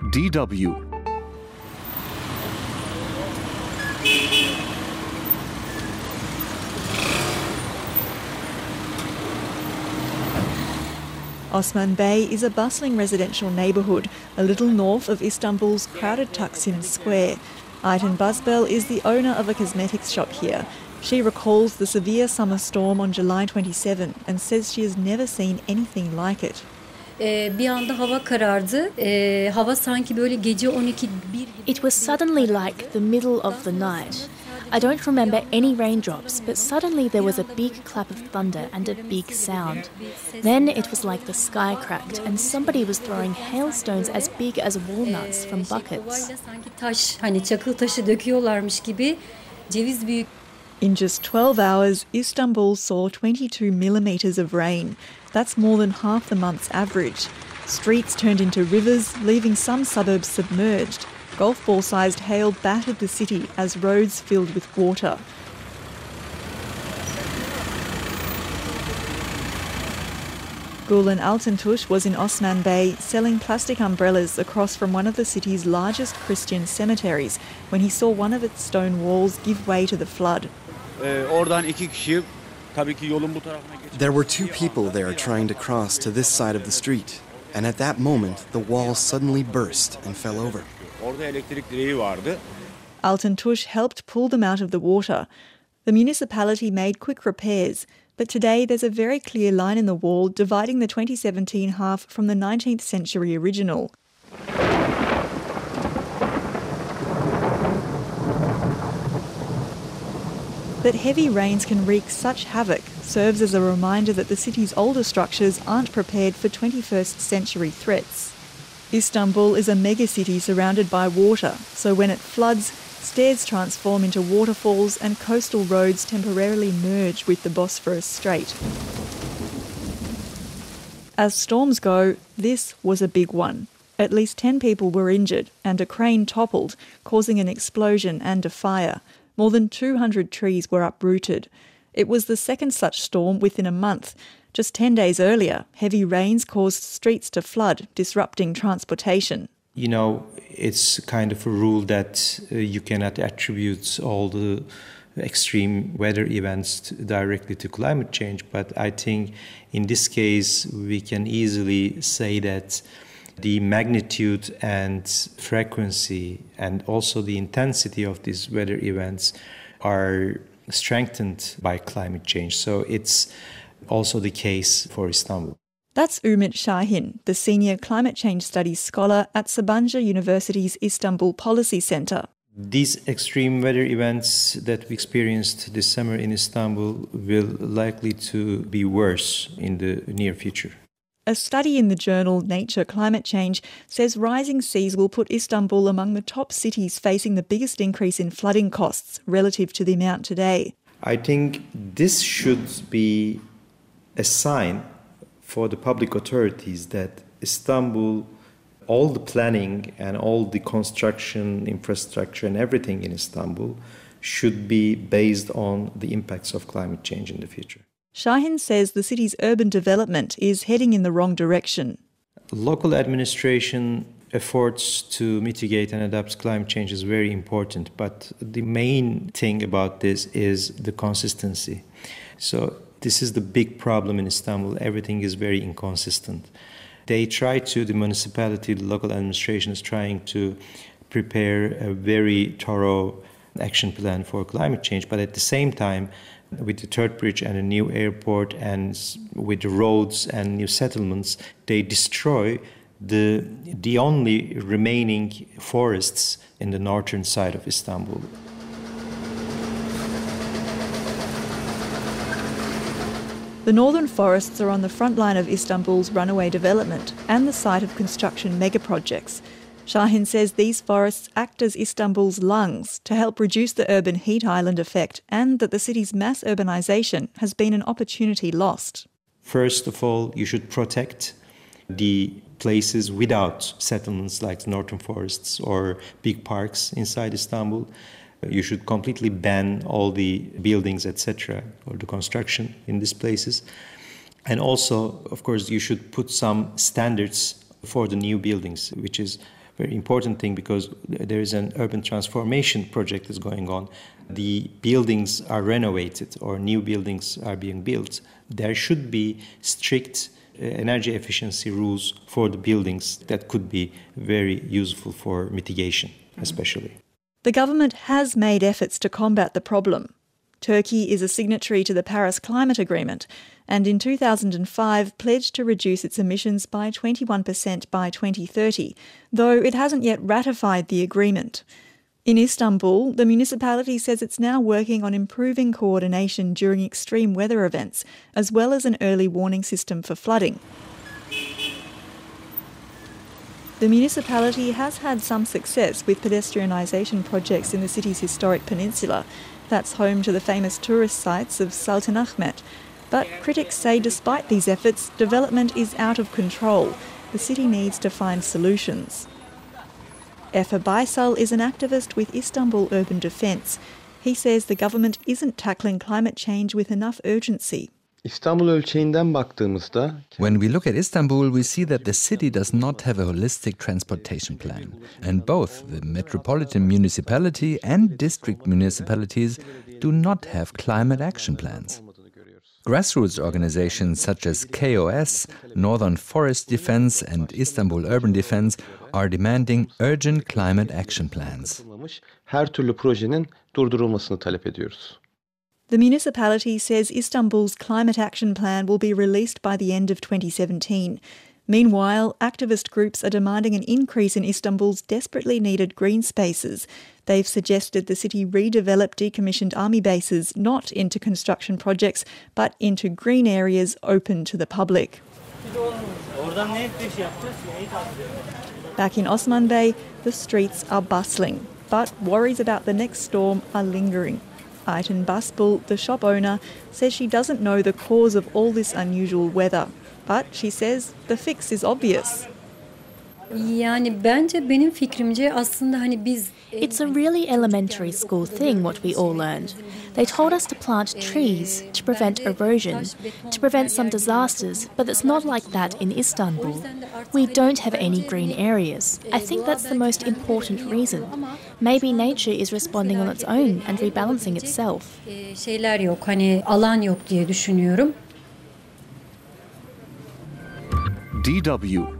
DW. Osman Bey is a bustling residential neighbourhood, a little north of Istanbul's crowded Taksim Square. Ayten Buzbel is the owner of a cosmetics shop here. She recalls the severe summer storm on July 27 and says she has never seen anything like it. Bir anda hava karardı. Hava sanki böyle gece 12 1. It was suddenly like the middle of the night. I don't remember any raindrops, but suddenly there was a big clap of thunder and a big sound. Then it was like the sky cracked and somebody was throwing hailstones as big as walnuts from buckets. Sanki taş, hani çakıl taşı döküyorlarmış gibi ceviz büyük. In just 12 hours, Istanbul saw 22 millimetres of rain. That's more than half the month's average. Streets turned into rivers, leaving some suburbs submerged. Golf ball-sized hail battered the city as roads filled with water. Gulen Altantush was in Osman Bey selling plastic umbrellas across from one of the city's largest Christian cemeteries when he saw one of its stone walls give way to the flood. There were two people there trying to cross to this side of the street, and at that moment the wall suddenly burst and fell over. Altantush helped pull them out of the water. The municipality made quick repairs, but today there's a very clear line in the wall dividing the 2017 half from the 19th century original. That heavy rains can wreak such havoc serves as a reminder that the city's older structures aren't prepared for 21st century threats. Istanbul is a megacity surrounded by water, so when it floods, stairs transform into waterfalls and coastal roads temporarily merge with the Bosphorus Strait. As storms go, this was a big one. At least 10 people were injured and a crane toppled, causing an explosion and a fire. More than 200 trees were uprooted. It was the second such storm within a month. Just 10 days earlier, heavy rains caused streets to flood, disrupting transportation. You know, it's kind of a rule that you cannot attribute all the extreme weather events directly to climate change. But I think in this case, we can easily say that the magnitude and frequency and also the intensity of these weather events are strengthened by climate change. So it's also the case for Istanbul. That's Umit Shahin, the senior climate change studies scholar at Sabancı University's Istanbul Policy Center. These extreme weather events that we experienced this summer in Istanbul will likely to be worse in the near future. A study in the journal Nature Climate Change says rising seas will put Istanbul among the top cities facing the biggest increase in flooding costs relative to the amount today. I think this should be a sign for the public authorities that Istanbul, all the planning and all the construction, infrastructure and everything in Istanbul should be based on the impacts of climate change in the future. Shahin says the city's urban development is heading in the wrong direction. Local administration efforts to mitigate and adapt climate change is very important, but the main thing about this is the consistency. So this is the big problem in Istanbul. Everything is very inconsistent. The municipality, the local administration is trying to prepare a very thorough action plan for climate change, but at the same time, with the third bridge and a new airport and with the roads and new settlements, they destroy the only remaining forests in the northern side of Istanbul. The northern forests are on the front line of Istanbul's runaway development and the site of construction megaprojects. Shahin says these forests act as Istanbul's lungs to help reduce the urban heat island effect and that the city's mass urbanisation has been an opportunity lost. First of all, you should protect the places without settlements like northern forests or big parks inside Istanbul. You should completely ban all the buildings, etc., or the construction in these places. And also, of course, you should put some standards for the new buildings, which is very important thing because there is an urban transformation project is going on. The buildings are renovated or new buildings are being built. There should be strict energy efficiency rules for the buildings that could be very useful for mitigation, especially. The government has made efforts to combat the problem. Turkey is a signatory to the Paris Climate Agreement and in 2005 pledged to reduce its emissions by 21% by 2030, though it hasn't yet ratified the agreement. In Istanbul, the municipality says it's now working on improving coordination during extreme weather events, as well as an early warning system for flooding. The municipality has had some success with pedestrianisation projects in the city's historic peninsula. That's home to the famous tourist sites of Sultanahmet. But critics say despite these efforts, development is out of control. The city needs to find solutions. Efe Baysal is an activist with Istanbul Urban Defence. He says the government isn't tackling climate change with enough urgency. When we look at Istanbul, we see that the city does not have a holistic transportation plan. And both the metropolitan municipality and district municipalities do not have climate action plans. Grassroots organizations such as KOS, Northern Forest Defense and Istanbul Urban Defense are demanding urgent climate action plans. The municipality says Istanbul's climate action plan will be released by the end of 2017. Meanwhile, activist groups are demanding an increase in Istanbul's desperately needed green spaces. They've suggested the city redevelop decommissioned army bases not into construction projects, but into green areas open to the public. Back in Osman Bey, the streets are bustling, but worries about the next storm are lingering. Ayten Basbul, the shop owner, says she doesn't know the cause of all this unusual weather. But she says the fix is obvious. It's a really elementary school thing what we all learned. They told us to plant trees to prevent erosion, to prevent some disasters, but it's not like that in Istanbul. We don't have any green areas. I think that's the most important reason. Maybe nature is responding on its own and rebalancing itself. DW